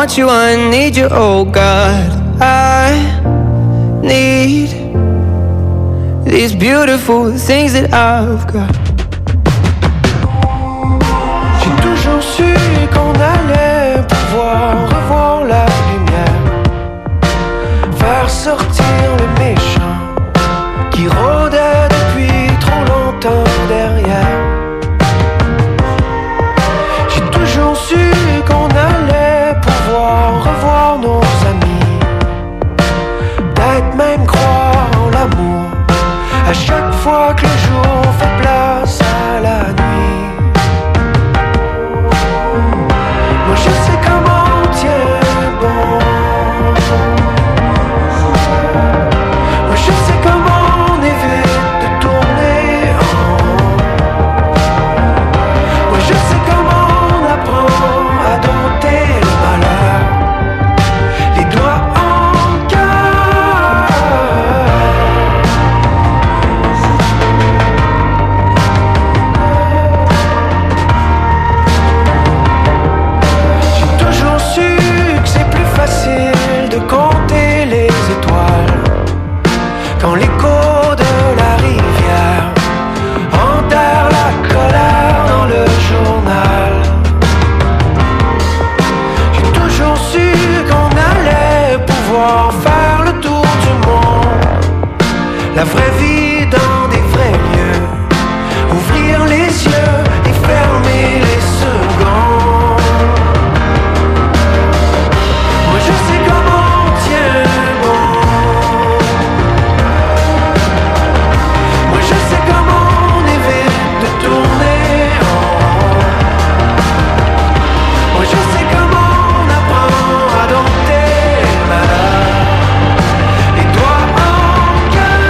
want you, I need you, oh God. I need these beautiful things that I've got. J'ai toujours su qu'on allait pouvoir revoir la lumière, faire sortir le méchant qui rôdait depuis trop longtemps derrière. J'ai toujours su qu'on allait pouvoir revoir nos amis, peut-être même croire en l'amour à chaque fois que le jour fait place à la nuit. Moi je sais comment on tient bon, moi je sais comment on évite de tourner en rond. Moi je sais comment on apprend à dompter le malheur, les doigts en cœur. J'ai toujours su que c'est plus facile de compter les étoiles quand l'écho de la rivière enterre la colère dans le journal. J'ai toujours su qu'on allait pouvoir faire le tour du monde, la vraie vie dans des vrais lieux, ouvrir les yeux et fermer les secondes. Moi je sais comment on tient bon, moi je sais comment on évite de tourner en rond. Moi je sais comment on apprend à dompter le malheur, les doigts en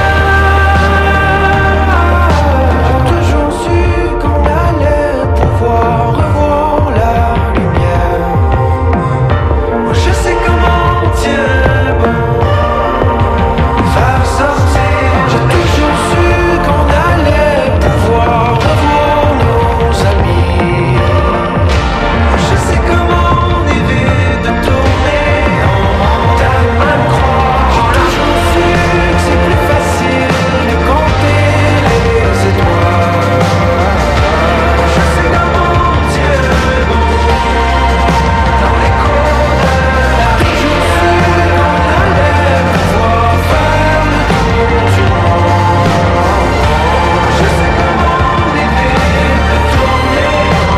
cœur. J'ai toujours su qu'on allait pouvoir revoir la lumière. Moi je sais comment on tient bon, faire sortir. J'ai toujours su qu'on allait pouvoir revoir nos amis. Moi je sais comment on évite de tourner en rond, tellement croire. J'ai toujours su que c'est plus facile de compter les étoiles. Moi je sais comment on tient bon, dans l'écho de la rue. J'ai toujours su qu'on allait pouvoir faire le tour du monde. Je sais comment on évite de tourner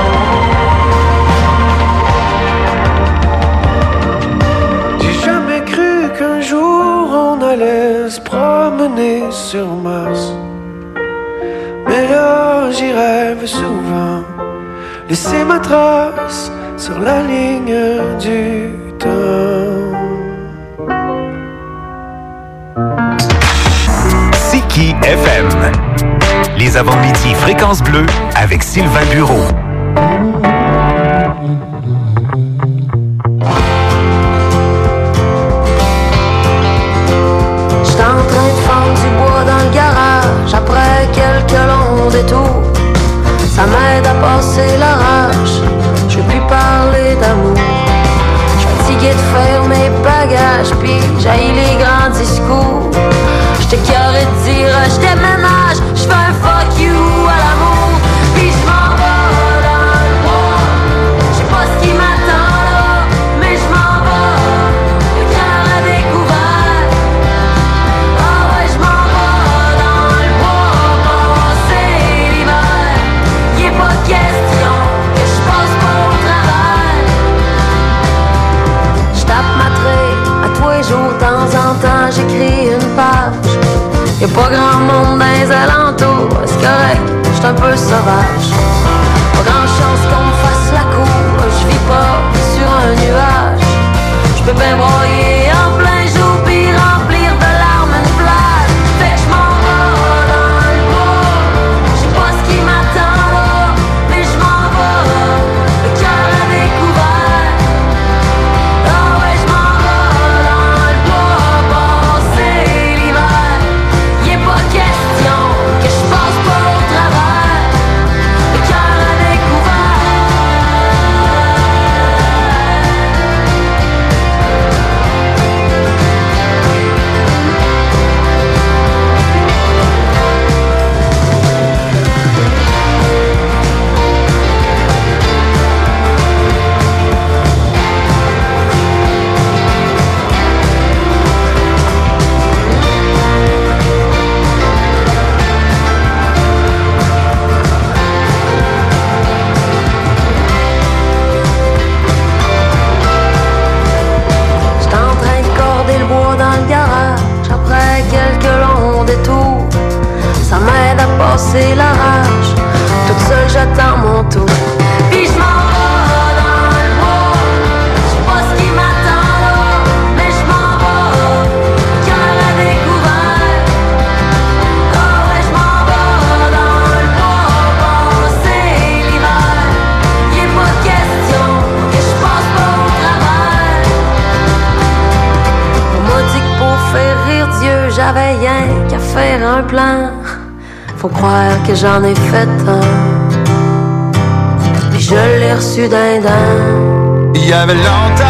en rond. J'ai jamais cru qu'un jour on allait se promener sur Mars, mais là j'y rêve souvent, laisser ma trace sur la ligne du temps. C'est qui FM? Les avant-midi Fréquence Bleue avec Sylvain Bureau. J'étais en train de fendre du bois dans le garage après quelques longs détours. Ça m'aide à passer l'orage, je veux plus parler d'amour. Je suis fatigué de faire mes bagages, puis j'haïs les grands discours. J'étais carré de dire je déménage, je fais un fuck you à l'amour. Puis je m'en vais dans le bois, je sais pas ce qui m'attend là, mais je m'en vais, le cœur à découvert. Ah ouais, je m'en vais dans le bois, passer l'hiver. Y est pas question que je passe pas au travail. Je tape ma traite à tous les jours, de temps en temps j'écris une page. Y'a pas grand monde dans les alentours, c'est correct, j'suis un peu sauvage. Pas grand chance qu'on me fasse la cour, j'vis pas sur un nuage. J'peux bien broyer en plein jour pis remplir de larmes une plage. Fait que j'm'en vais dans le bois, j'sais pas ce qui m'attend là, mais j'm'en vais, le cœur à découvert. Ah ouais, j'm'en vais dans le bois, passer l'hiver. Y est pas question que je passe pas au travers. passer la rage. Toute seule j'attends mon tour. Puis je m'en vais dans le bois. Je sais pas ce qui m'attend là, mais je m'en vais, cœur à découvert. Ah ouais, je m'en vais dans le bois, passer l'hiver. Y'a pas question que je passe pas au travers. On m'a dit que pour faire rire Dieu, j'avais rien qu'à faire un plan. Faut croire que j'en ai fait un, puis je l'ai reçu d'un dent. Il y avait longtemps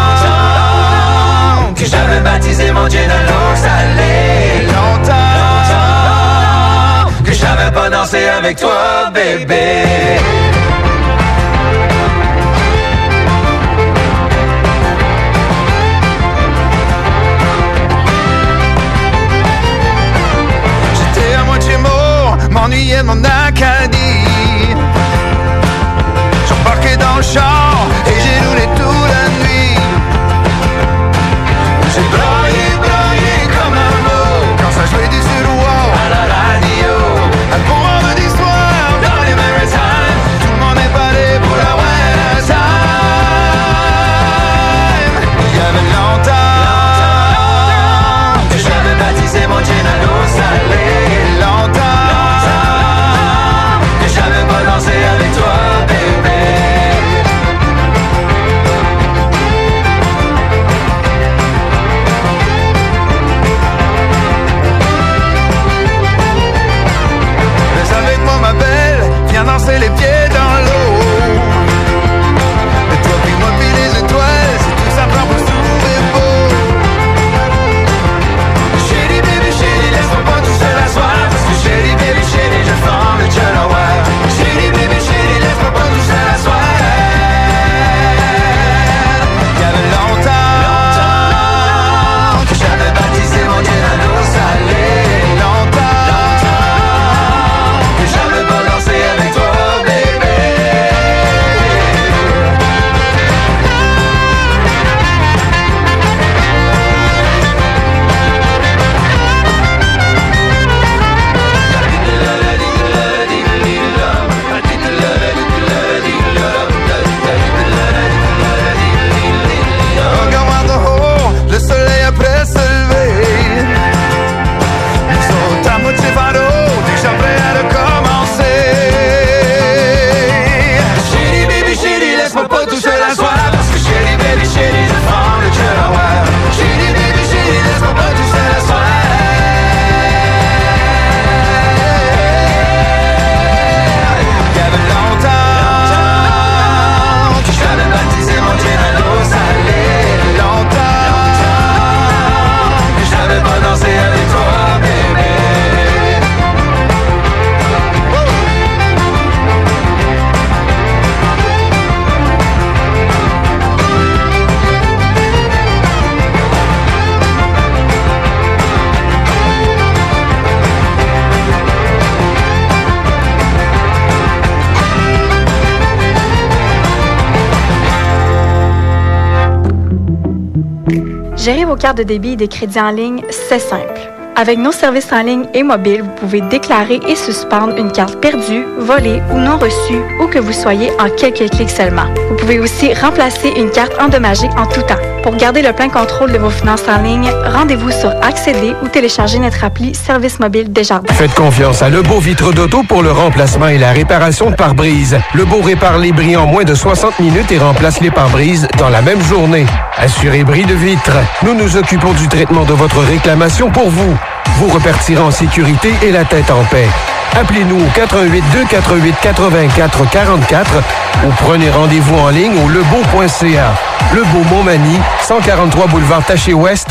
que j'avais baptisé mon Dieu dans l'eau salée. Longtemps que j'avais pas dansé avec toi, bébé. J'étais à moitié mort, m'ennuyais de mon Acadie. J'embarquais dans le char et j'ai roulé toute la nuit. J'ai braillé comme un mot quand ça jouait du sur-wall à la radio. Un bon vendredi soir dans les Maritimes, tout le monde est paré pour la winter time. Il y avait longtemps que j'avais baptisé mon gin à l'eau salée. Longtemps que j'avais pas dansé avec toi, bébé. Mais avec moi ma belle, viens danser les pieds dans l'eau. Et toi puis moi puis les étoiles, c'est tout ça prend pour se trouver beau. Chérie baby chérie, laisse-moi pas tout seul à soir. Parce que chérie baby chérie, je forme le Delaware. Chérie baby chérie, laisse-moi pas tout seul à soir. Il y avait longtemps que j'avais baptisé mon Dieu dans l'eau salée. Longtemps que j'avais pas dansé avec toi, bébé. Regarde en haut, le soleil après se lever. Nous sommes à moitié fardeau, déjà prêts à recommencer. Chérie baby chérie, laisse-moi pas tout seul à soir. Parce que chérie baby chérie, je forme le Delaware. Chérie baby chérie, laisse-moi pas tout seul à soir. Il y avait longtemps que j'avais baptisé mon Dieu dans l'eau salée. Longtemps que j'avais pas dansé avec toi, bébé. Gérer vos cartes de débit et des crédits en ligne, c'est simple. Avec nos services en ligne et mobiles, vous pouvez déclarer et suspendre une carte perdue, volée ou non reçue, où que vous soyez en quelques clics seulement. Vous pouvez aussi remplacer une carte endommagée en tout temps. Pour garder le plein contrôle de vos finances en ligne, rendez-vous sur Accéder ou téléchargez notre appli Service mobile Desjardins. Faites confiance à Lebeau Vitre d'Auto pour le remplacement et la réparation de pare-brise. Lebeau répare les bris en moins de 60 minutes et remplace les pare-brises dans la même journée. Assurez bris de vitre. Nous nous occupons du traitement de votre réclamation pour vous. Vous repartirez en sécurité et la tête en paix. Appelez-nous au 418-248-8444 ou prenez rendez-vous en ligne au lebeau.ca. Lebeau Montmagny, 143 boulevard Taché-Ouest.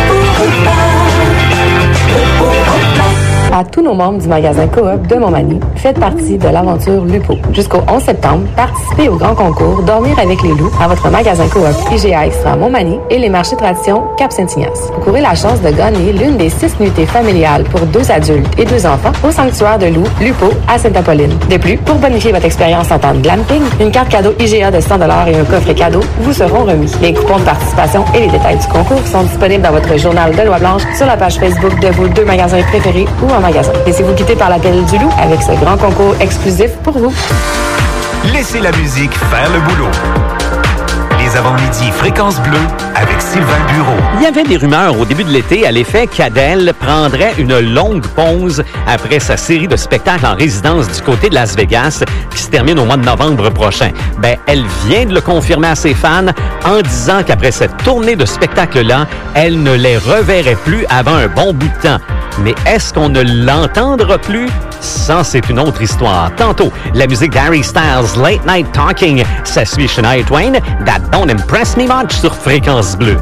À tous nos membres du magasin Coop de Montmagny, faites partie de l'aventure Lupo. Jusqu'au 11 septembre, participez au grand concours Dormir avec les loups à votre magasin Coop IGA Extra Montmagny et les marchés tradition Cap-Saint-Ignace. Vous courez la chance de gagner l'une des 6 nuitées familiales pour 2 adultes et 2 enfants au sanctuaire de loups Lupo à Sainte-Apolline. De plus, pour bonifier votre expérience en temps de glamping, une carte cadeau IGA de 100$ et un coffret cadeau vous seront remis. Les coupons de participation et les détails du concours sont disponibles dans votre journal de loi blanche sur la page Facebook de vos 2 magasins préférés ou en en magasin. Laissez-vous quitter par l'appel du loup avec ce grand concours exclusif pour vous. Laissez la musique faire le boulot. Les avant-midi Fréquence Bleue avec Sylvain Bureau. Il y avait des rumeurs au début de l'été à l'effet qu'Adèle prendrait une longue pause après sa série de spectacles en résidence du côté de Las Vegas qui se termine au mois de novembre prochain. Elle vient de le confirmer à ses fans en disant qu'après cette tournée de spectacles-là, elle ne les reverrait plus avant un bon bout de temps. Mais est-ce qu'on ne l'entendra plus? Ça, c'est une autre histoire. Tantôt, la musique d'Harry Styles, Late Night Talking. Ça suit Shania Twain, That Don't Impress Me Much sur Fréquence Bleue.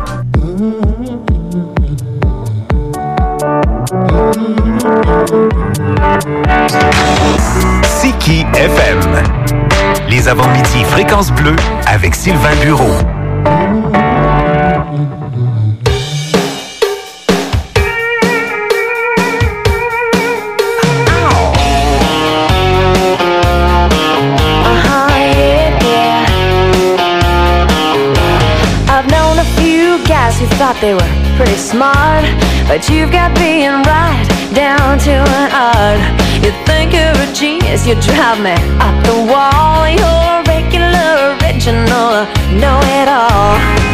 C'est qui FM? Les avant-midi Fréquence Bleue avec Sylvain Bureau. Who thought they were pretty smart, but you've got being right down to an art. You think you're a genius, you drive me up the wall. You're regular, original, know-it-all.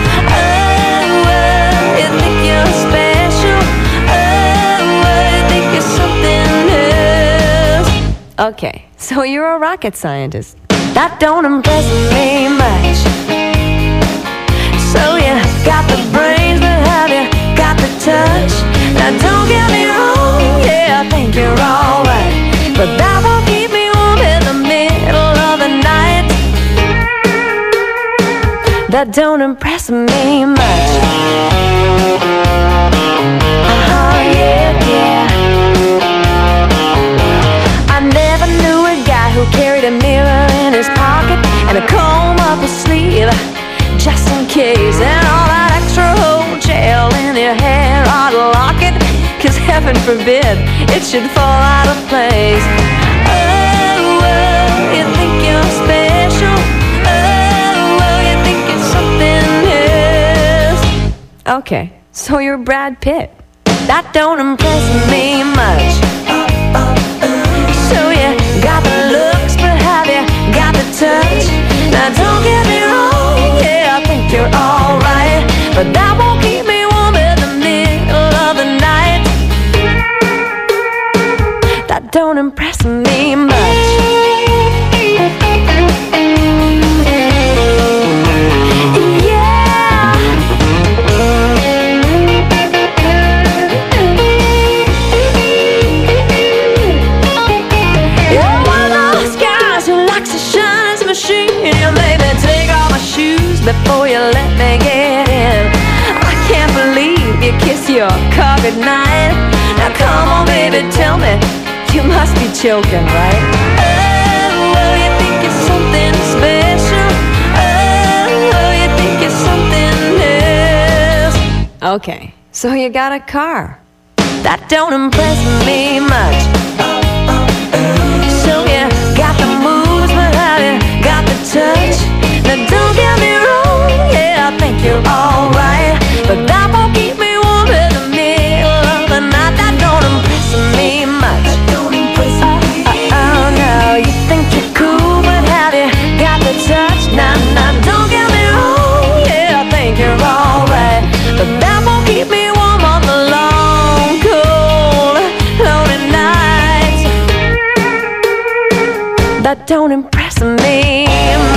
Oh, you think you're special. Oh, you think you're something else. Okay, so you're a rocket scientist. That don't impress me much. So you got the brains, but have you got the touch? Now don't get me wrong, yeah, I think you're alright, but that won't keep me warm in the middle of the night. That don't impress me much. Yeah, yeah. I never knew a guy who carried a mirror in his pocket and a comb up his sleeve, just in case, and all that extra whole gel in your hair ought to lock it, 'cause heaven forbid it should fall out of place. Oh, well, you think you're special. Oh, well, you think you're something else. Okay, so you're Brad Pitt. That don't impress me much. So you got the looks, but have you got the touch? Now don't get me wrong, yeah, I think you're alright, but that won't keep me warm in the middle of the night. That don't impress me much. Before you let me get in, I can't believe you kiss your car goodnight. Now come on baby, tell me, you must be joking, right? Oh, well, you think you're something special. Oh, you think you're something else. Okay, so you got a car. That don't impress me much. So you got the moves, but have you got the touch? Now don't get me wrong, yeah, I think you're alright, but that won't keep me warm in the middle of the night. That don't impress me much. Oh no, you think you're cool, but have you got the touch? Now don't get me wrong, yeah, I think you're alright, but that won't keep me warm on the long, cold, lonely nights. That don't impress me much.